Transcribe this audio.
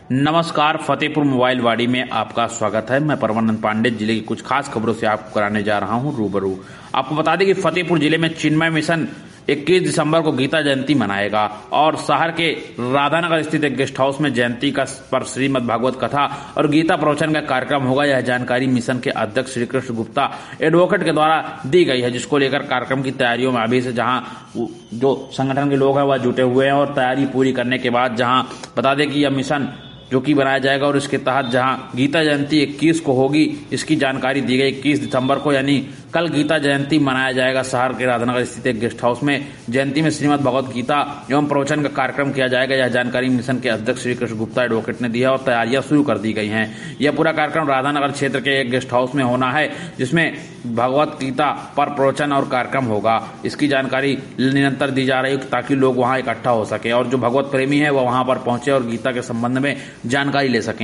नमस्कार, फतेहपुर मोबाइल वाड़ी में आपका स्वागत है। मैं परमानंद पांडे जिले की कुछ खास खबरों से आपको कराने जा रहा हूं रूबरू। आपको बता दें कि फतेहपुर जिले में चिन्मय मिशन 21 दिसंबर को गीता जयंती मनाएगा और शहर के राधानगर स्थित एक गेस्ट हाउस में जयंती का पर श्रीमद् भागवत कथा और गीता प्रवचन का कार्यक्रम होगा। यह जानकारी मिशन के अध्यक्ष श्री कृष्ण गुप्ता एडवोकेट के द्वारा दी गई है, जिसको लेकर कार्यक्रम की तैयारियों में अभी से जहां जो संगठन के लोग हैं वह जुटे हुए हैं और तैयारी पूरी करने के बाद जहां बता दें कि यह मिशन जो कि बनाया जाएगा और इसके तहत जहां गीता जयंती 21 को होगी, इसकी जानकारी दी गई। 21 दिसंबर को यानी कल गीता जयंती मनाया जाएगा। शहर के राधानगर स्थित एक गेस्ट हाउस में जयंती में श्रीमद् भगवत गीता एवं प्रवचन का कार्यक्रम किया जाएगा। यह जानकारी मिशन के अध्यक्ष श्री कृष्ण गुप्ता एडवोकेट ने दी है और तैयारियां शुरू कर दी गई हैं। यह पूरा कार्यक्रम राधानगर क्षेत्र के एक गेस्ट हाउस में होना है, जिसमें भगवत गीता पर प्रवचन और कार्यक्रम होगा। इसकी जानकारी निरंतर दी जा रही है ताकि लोग वहां इकट्ठा हो सके और जो भगवत प्रेमी है वह वहां पर पहुंचे और गीता के संबंध में जानकारी ले सकें।